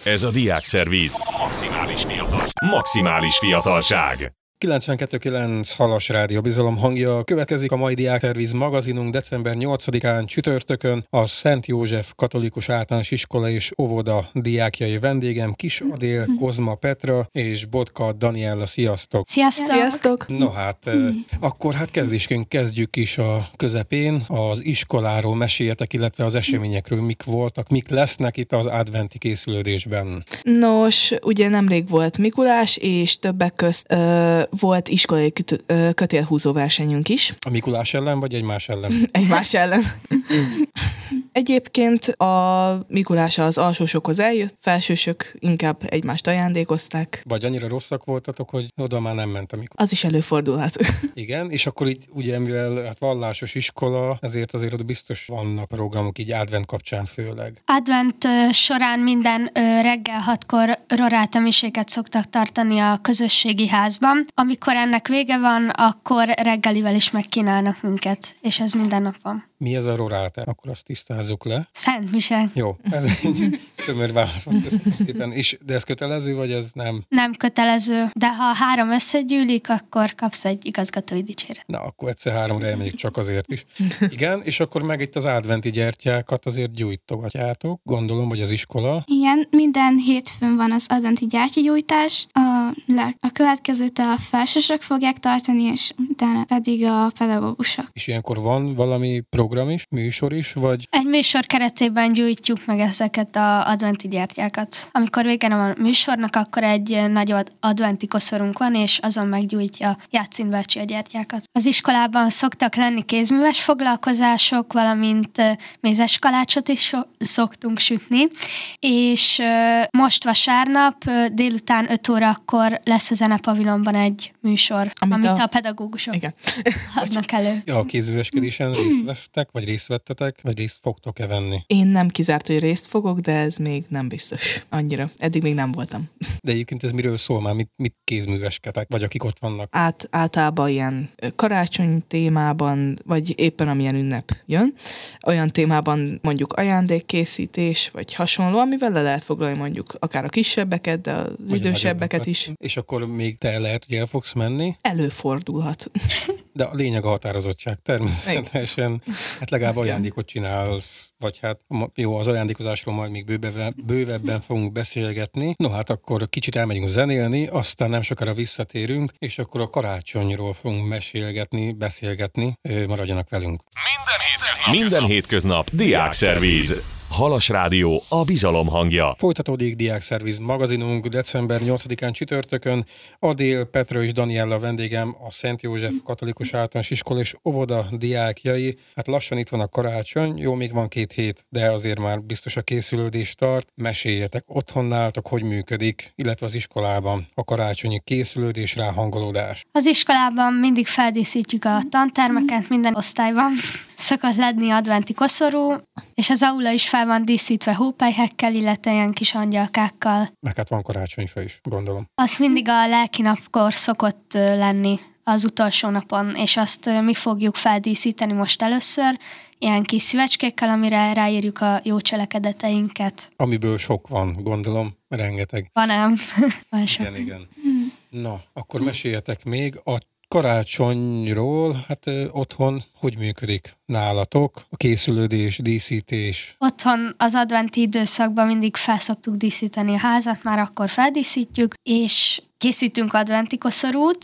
Ez a Diákszervíz. Maximális fiatalság. 92.9 Halas Rádió Bizalom hangja. Következik a mai Diákszervíz magazinunk december 8-án csütörtökön. A Szent József Katolikus Általános Iskola és Óvoda diákjai vendégem Kis Adél, Kozma Petra és Botka Daniella. Sziasztok! Sziasztok! No hát, akkor kezdjük is a közepén. Az iskoláról meséljetek, illetve az eseményekről, mik voltak, mik lesznek itt az adventi készülődésben. Nos, ugye nemrég volt Mikulás, és többek közt volt iskolai kötélhúzó versenyünk is. A Mikulás ellen, vagy egymás ellen? Egymás ellen. Egyébként a Mikulás az alsósokhoz eljött, felsősök inkább egymást ajándékozták. Vagy annyira rosszak voltatok, hogy oda már nem ment a Mikulás. Az is előfordulhat. Igen, és akkor így ugye, mivel vallásos iskola, ezért azért ott biztos vannak programok így advent kapcsán főleg. Advent során minden reggel 6-kor roráltamiséget szoktak tartani a közösségi házban. Amikor ennek vége van, akkor reggelivel is megkínálnak minket, és ez minden nap van. Mi ez a roráta? Akkor azt tisztázzuk le. Szent Mise. Jó, ez egy tömör válasz van, köszönöm szépen. De ez kötelező, vagy ez nem? Nem kötelező, de ha 3 összegyűlik, akkor kapsz egy igazgatói dicséret. Na, akkor egyszer 3-ra elmegyek csak azért is. Igen, és akkor meg itt az adventi gyertyákat azért gyújtogatjátok, gondolom, hogy az iskola. Igen, minden hétfőn van az adventi gyertyagyújtás, a következőt a felsősök fogják tartani, és utána pedig a pedagógusok. És ilyenkor van valami program is, műsor is, vagy? Egy műsor keretében gyújtjuk meg ezeket az adventi gyertyákat. Amikor vége van a műsornak, akkor egy nagy adventi koszorunk van, és azon meggyújtja Játszin bácsi a gyertyákat. Az iskolában szoktak lenni kézműves foglalkozások, valamint mézes kalácsot is szoktunk sütni, és most vasárnap délután 5 órakor lesz a zenepavilonban egy műsor, amit a pedagógusok adnak elő. Ja, a kézműveskedésen részt vesztek, vagy részt vettetek, vagy részt fogtok-e venni? Én nem kizárt, hogy részt fogok, de ez még nem biztos annyira. Eddig még nem voltam. De egyébként ez miről szól már? Mit kézműveskedtek, vagy akik ott vannak? Általában ilyen karácsony témában, vagy éppen amilyen ünnep jön, olyan témában mondjuk ajándékkészítés, vagy hasonló, amivel le lehet foglalni mondjuk akár a kisebbeket, de az vagy idősebbeket is. És akkor még te lehet, hogy el fogsz menni? Előfordulhat. De a lényeg a határozottság természetesen. Hát legalább ajándékot csinálsz, vagy hát jó, az ajándékozásról majd még bővebben fogunk beszélgetni. No hát akkor kicsit elmegyünk zenélni, aztán nem sokára visszatérünk, és akkor a karácsonyról fogunk beszélgetni. Maradjanak velünk. Minden hétköznap Diákszervíz. Halas Rádió, a bizalom hangja. Folytatódik Diákszervíz magazinunk december 8-án csütörtökön. Adél, Petra és Daniella vendégem, a Szent József Katolikus Általános Iskola és Óvoda diákjai. Hát lassan itt van a karácsony, jó, még van 2 hét, de azért már biztos a készülődés tart. Meséljetek, otthon nálatok hogy működik, illetve az iskolában a karácsonyi készülődés, ráhangolódás. Az iskolában mindig feldíszítjük a tantermeket, minden osztályban szokott lenni adventi koszorú, és az aula is fel van díszítve hópelyhekkel, illetve ilyen kis angyalkákkal. Meg hát van karácsonyfa is, gondolom. Az mindig a lelkinapkor szokott lenni az utolsó napon, és azt mi fogjuk feldíszíteni most először, ilyen kis szívecskékkel, amire ráírjuk a jó cselekedeteinket. Amiből sok van, gondolom, rengeteg. Van ám. Van sok. Igen. Na, akkor meséljetek még a karácsonyról, hát otthon hogy működik nálatok? A készülődés, díszítés? Otthon az adventi időszakban mindig felszoktuk díszíteni a házat, már akkor feldíszítjük, és készítünk adventi koszorút,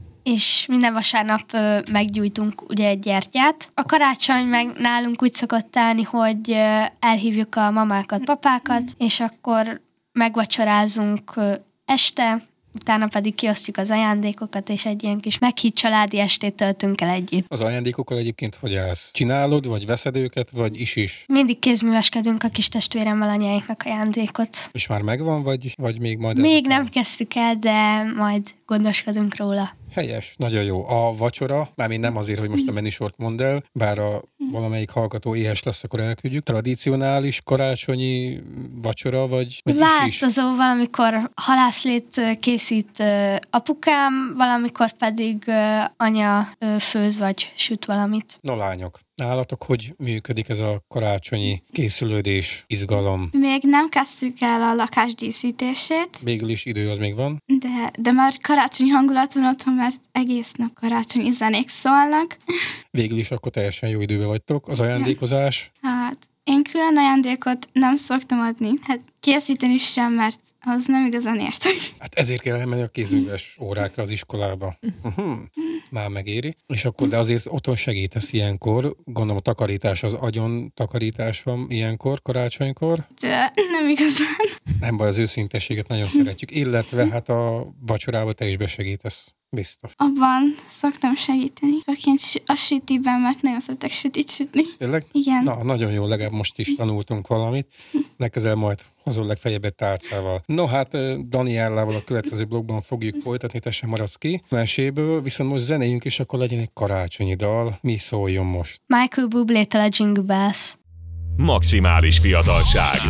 és minden vasárnap meggyújtunk ugye egy gyertyát. A karácsony meg nálunk úgy szokott állni, hogy elhívjuk a mamákat, papákat, és akkor megvacsorázunk este, utána pedig kiosztjuk az ajándékokat, és egy ilyen kis meghitt családi estét töltünk el együtt. Az ajándékokkal egyébként hogy állsz? Csinálod, vagy veszed őket, vagy is? Mindig kézműveskedünk a kis testvéremmel anyáinknak ajándékot. És már megvan, vagy még majd? Még nem kezdtük el, de majd gondoskodunk róla. Helyes, nagyon jó. A vacsora, mármint nem azért, hogy most a menüsort mondd el, bár a valamelyik hallgató éhes lesz, akkor elküldjük. Tradicionális karácsonyi vacsora, vagy is? Változó, valamikor halászlét készít apukám, valamikor pedig anya főz vagy süt valamit. No, lányok, nálatok hogy működik ez a karácsonyi készülődés, izgalom? Még nem kezdtük el a lakás díszítését, Végül is idő az még van. de már karácsonyi hangulat van otthon, mert egész nap karácsonyi zenék szólnak. Végül is akkor teljesen jó időben vagytok. Az ajándékozás, Hát én külön ajándékot nem szoktam adni. Hát készíteni sem, mert az nem igazán értek. hát ezért kell elmenni a kézműves órákra az iskolába. Már megéri. És akkor, de azért otthon segítesz ilyenkor. Gondolom a takarítás, az agyon takarítás van ilyenkor, karácsonykor. De nem igazán. Nem baj, az őszintességet nagyon szeretjük. Illetve hát a vacsorába te is besegítesz. Biztos. Abban szoktam segíteni. Főként a sütiben, mert nagyon szeretek sütit sütni. Tényleg? Igen. Na, nagyon jó, legalább most is tanultunk valamit. Legközelebb majd hozol legfeljebb egy tálcával. No, hát Daniellával a következő blogban fogjuk folytatni, te sem maradsz ki meséből, viszont most zenéljünk, és akkor legyen egy karácsonyi dal. Mi szóljon most? Michael Bublé-től a Jingle Bells. Maximális fiatalság.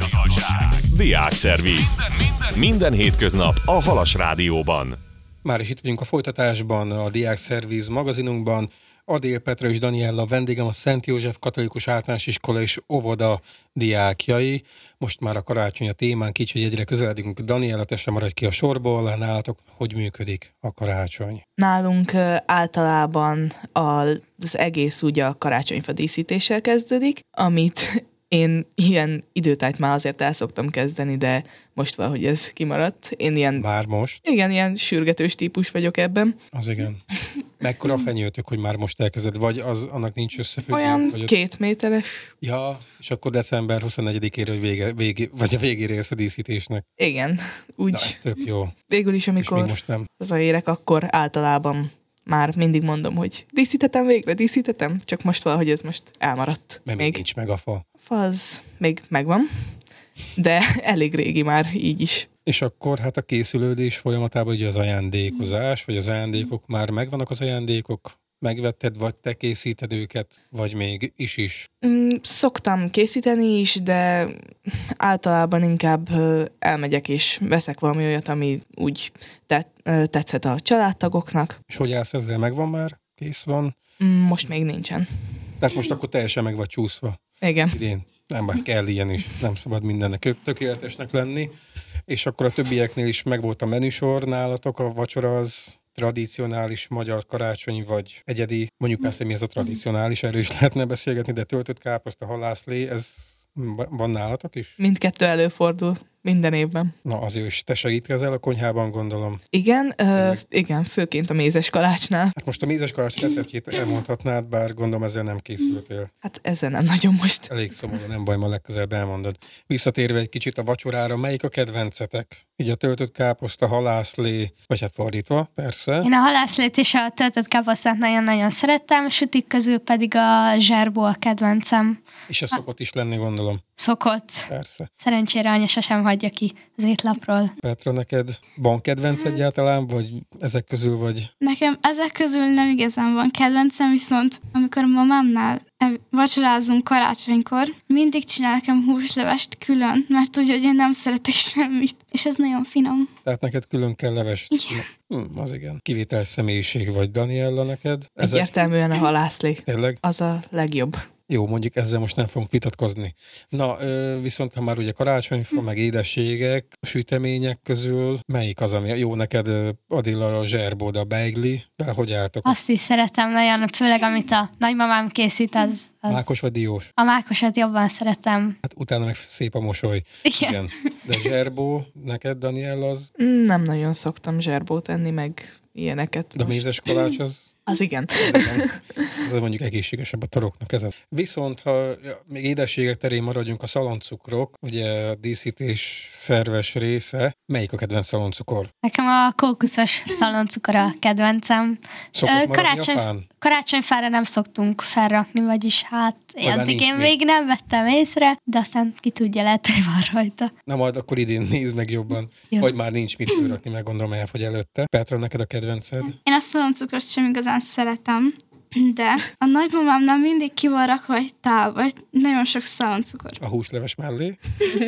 Diákszerviz. Minden hétköznap a Halas Rádióban. Már is itt vagyunk a folytatásban, a Diákszerviz magazinunkban. Adél Petra és Daniella vendégem, a Szent József Katolikus Általános Iskola és Óvoda diákjai. Most már a karácsony a témánk, így, hogy egyre közeledünk. Daniella, te sem maradj ki a sorból, nálatok hogy működik a karácsony? Nálunk általában az egész ugye a karácsonyfa díszítéssel kezdődik, amit én ilyen időtájt már azért el szoktam kezdeni, de most valahogy ez kimaradt. Én ilyen, Már most? igen, ilyen sürgetős típus vagyok ebben. Az igen. Mekkora a fenyőtök, hogy már most elkezded? Vagy az annak nincs összefüggés? Olyan Vagy 2 méteres. Ja, és akkor december 24-ére vagy a végére érsz a díszítésnek. Igen, úgy Na, ez tök jó. végül is, És amikor még most nem. hazaérek, akkor általában már mindig mondom, hogy díszítetem, csak most valahogy ez most elmaradt. Mert még nincs meg a fa. Fa az még megvan, de elég régi már így is. És akkor hát a készülődés folyamatában ugye az ajándékozás, vagy az ajándékok, már megvannak az ajándékok? Megvetted, vagy te készíted őket, vagy még is? Szoktam készíteni is, de általában inkább elmegyek és veszek valami olyat, ami úgy tetszett a családtagoknak. És hogy állsz ezzel? Megvan már? Kész van? Most még nincsen. Tehát most akkor teljesen meg vagy csúszva. Igen. Idén. Nem bár kell ilyen is. Nem szabad mindennek tökéletesnek lenni. És akkor a többieknél is megvolt a menüsor nálatok, a vacsora az tradicionális magyar karácsonyi, vagy egyedi, mondjuk persze mi ez a tradicionális, erről is lehetne beszélgetni, de töltött káposzta, halászlé, ez van nálatok is? Mindkettő előfordul minden évben. Na azért is te segítkezel a konyhában, gondolom. Igen, igen, főként a mézes kalácsnál. Hát most a mézes kalács receptjét elmondhatnád, bár gondolom ezzel nem készültél. Hát ezzel nem nagyon most. Elég szomorú, nem baj, ma legközelebb elmondod. Visszatérve egy kicsit a vacsorára, melyik a kedvencetek? Így a töltött káposzta, halászlé, vagy hát fordítva, persze. Én a halászlét és a töltött káposztát nagyon-nagyon szerettem, sütik közül pedig a zserbó a kedvencem. És ez szokott is lenni, gondolom. Szokott. Persze. Szerencsére anya sosem hagyja ki az étlapról. Petra, neked van kedvenc egyáltalán, vagy ezek közül vagy? Nekem ezek közül nem igazán van kedvencem, viszont amikor a mamámnál vacsorázunk karácsonykor, mindig csinál nekem húslevest külön, mert úgy, hogy én nem szeretek semmit, és ez nagyon finom. Tehát neked külön kell levest. Az igen. Kivételes személyiség vagy, Daniella, neked. Egyértelműen a halászlé. Tényleg? Az a legjobb. Jó, mondjuk ezzel most nem fogunk vitatkozni. Na, viszont ha már ugye karácsonyfa, meg édességek, sütemények közül, melyik az, ami jó neked, Adilla, a zserbód, a beigli, de hogy álltok? Azt is szeretem nagyon, főleg amit a nagymamám készít, az... Mákos vagy diós? A mákosat jobban szeretem. Hát utána meg szép a mosoly. Igen. De zserbó, neked, Daniella, az? Nem nagyon szoktam zserbót enni, meg ilyeneket. De a mézes kalács az? Az igen. Ez mondjuk egészségesebb a taroknak ez. Viszont, ha még édességek terén maradjunk, a szaloncukrok, ugye a díszítés szerves része, melyik a kedvenc szaloncukor? Nekem a kókuszos szaloncukor a kedvencem. Szokott maradni a fán? Karácsonyfára nem szoktunk felrakni, vagyis hát eddig én még. még nem vettem észre, de aztán ki tudja, lehet, hogy van rajta. Na majd akkor idén nézd meg jobban, Jó. vagy már nincs mit fölrakni, meg gondolom elfogy előtte. Petra, neked a kedvenced? Én a szaloncukrot sem igazán szeretem, de a nagymamámnál mindig ki van rakva egy tálba, nagyon sok szaloncukor. A húsleves mellé.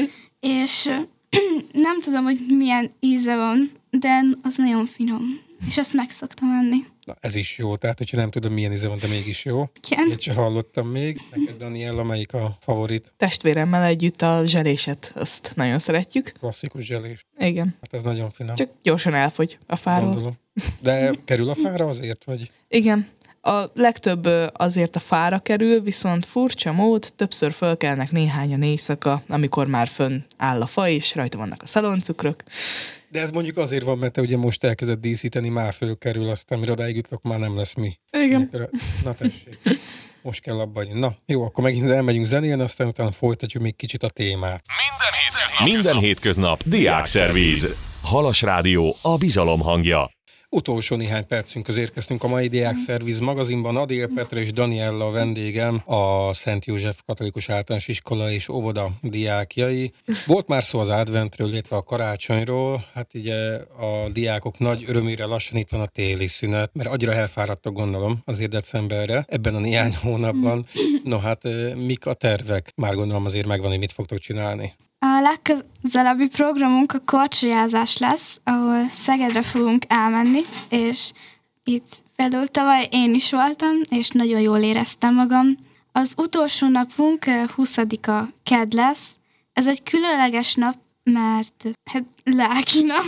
És nem tudom, hogy milyen íze van, de az nagyon finom. És azt meg szoktam enni. Na, ez is jó, tehát hogyha nem tudom, milyen íze van, de mégis jó. Igen. Ilyet se hallottam még. Neked, Daniella, melyik a favorit? Testvéremmel együtt a zseléset, azt nagyon szeretjük. Klasszikus zselés. Igen. Hát ez nagyon finom. Csak gyorsan elfogy a fáról. Gondolom. De kerül a fára azért, vagy? Igen. A legtöbb azért a fára kerül, viszont furcsa mód, többször fölkelnek néhányan éjszaka, amikor már fönn áll a fa, és rajta vannak a szaloncukrok. De ez mondjuk azért van, mert te ugye most elkezdett díszíteni, már fölkerül, aztán mire odáig jutok, már nem lesz mi. Igen. Na tessék, most kell abba hagyni. Na, jó, akkor megint elmegyünk zenélni, aztán utána folytatjuk még kicsit a témát. Minden hétköznap Diákszervíz. Halas Rádió, a bizalom hangja. Utolsó néhány percünkhöz érkeztünk a mai Diákszervíz magazinban. Adél Petra és Daniella a vendégem, a Szent József Katolikus Általános Iskola és Óvoda diákjai. Volt már szó az adventről, illetve a karácsonyról. Hát ugye a diákok nagy örömére lassan itt van a téli szünet, mert annyira elfáradtak, gondolom, azért decemberre, ebben a néhány hónapban. No hát, mik a tervek? Már gondolom azért megvan, hogy mit fogtok csinálni. A legközelebbi programunk a korcsolyázás lesz, ahol Szegedre fogunk elmenni, és itt például tavaly én is voltam, és nagyon jól éreztem magam. Az utolsó napunk 20-a kedd lesz. Ez egy különleges nap, mert lelki nap.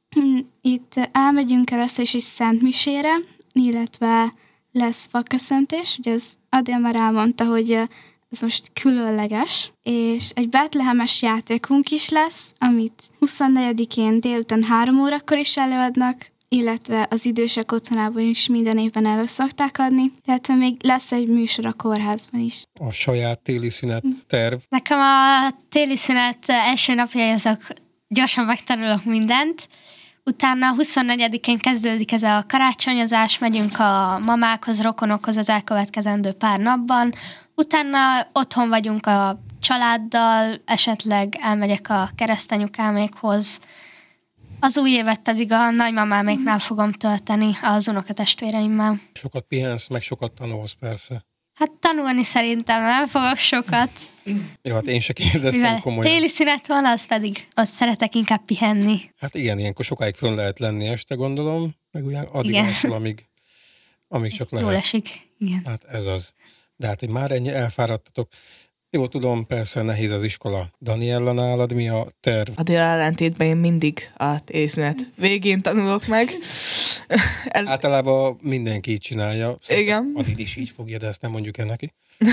Itt elmegyünk először is szentmisére, illetve lesz fakköszöntés, ugye ez Adél már elmondta, hogy ez most különleges, és egy betlehemes játékunk is lesz, amit 24-én délután 3 órakor is előadnak, illetve az idősek otthonában is minden évben elő szokták adni, illetve még lesz egy műsor a kórházban is. A saját téli szünet terv. Nekem a téli szünet első napja azok gyorsan megtanulok mindent, utána 24-én kezdődik ez a karácsonyozás, megyünk a mamákhoz, rokonokhoz az elkövetkezendő pár napban, utána otthon vagyunk a családdal, esetleg elmegyek a keresztanyukámékhoz, az új évet pedig a nagymamáméknál fogom tölteni az unokatestvéreimmel. Sokat pihensz, meg sokat tanulsz persze. Hát tanulni szerintem nem fogok sokat. Jó, hát én se kérdeztem Mivel komolyan. téli szünet van, az pedig ott szeretek inkább pihenni. Hát igen, ilyenkor sokáig fönn lehet lenni este, gondolom, meg ugye addig Igen. alszol, amíg csak lehet. Jól esik, igen. Hát ez az. De hát, hogy már ennyi elfáradtatok. Jó, tudom, persze nehéz az iskola. Daniella, nálad mi a terv? Adél ellentétben én mindig a tészünet végén tanulok meg. Általában mindenki így csinálja. Igen. Adid is így fogja, de ezt nem mondjuk el neki.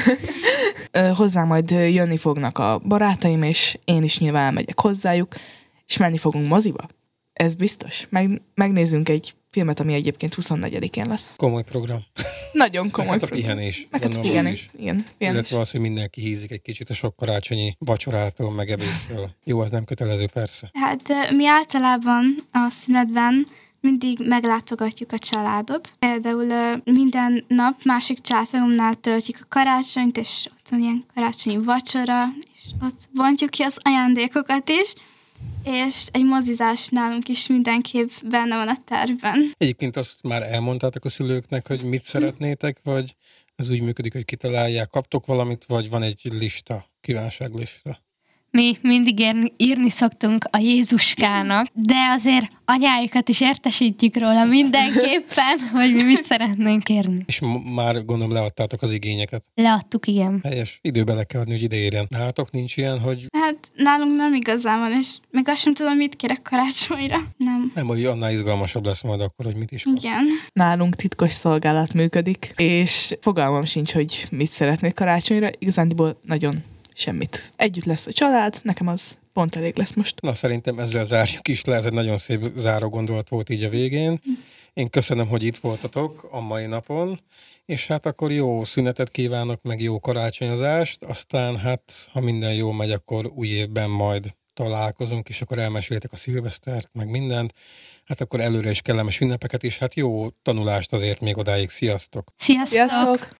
Hozzá majd jönni fognak a barátaim, és én is nyilván megyek hozzájuk, és menni fogunk moziba. Ez biztos. Megnézzünk egy filmet, ami egyébként 24-én lesz. Komoly program. Nagyon komoly Hát a program. pihenés. Meg a gondolom, pihenés. is. Igen, pihenés. Illetve az, hogy mindenki hízik egy kicsit a sok karácsonyi vacsorától, meg ebédtől. Jó, az nem kötelező, persze. Hát mi általában a szünetben mindig meglátogatjuk a családot. Például minden nap másik családtagunknál töltjük a karácsonyt, és ott van ilyen karácsonyi vacsora, és ott bontjuk ki az ajándékokat is, és egy mozizás nálunk is mindenképp benne van a tervben. Egyébként azt már elmondtátok a szülőknek, hogy mit szeretnétek, vagy ez úgy működik, hogy kitalálják, kaptok valamit, vagy van egy lista, kívánságlista? Mi mindig írni szoktunk a Jézuskának, de azért anyájukat is értesítjük róla mindenképpen, hogy mi mit szeretnénk kérni. És már gondolom leadtátok az igényeket. Leadtuk, igen. Helyes. Időbe le kell adni, hogy ide érjen. Nálatok nincs ilyen, hogy Hát nálunk nem igazán van, és meg azt sem tudom, mit kérek karácsonyra. Nem. nem, hogy annál izgalmasabb lesz majd akkor, hogy mit is kap. Igen. Nálunk titkos szolgálat működik, és fogalmam sincs, hogy mit szeretnék karácsonyra. Igazándiból nagyon semmit. Együtt lesz a család, nekem az pont elég lesz most. Na, szerintem ezzel zárjuk is le, ez egy nagyon szép záró gondolat volt így a végén. Én köszönöm, hogy itt voltatok a mai napon, és hát akkor jó szünetet kívánok, meg jó karácsonyozást, aztán hát, ha minden jól megy, akkor új évben majd találkozunk, és akkor elmeséltek a szilvesztert, meg mindent. Hát akkor előre is kellemes ünnepeket, és hát jó tanulást azért még odáig. Sziasztok! Sziasztok! Sziasztok!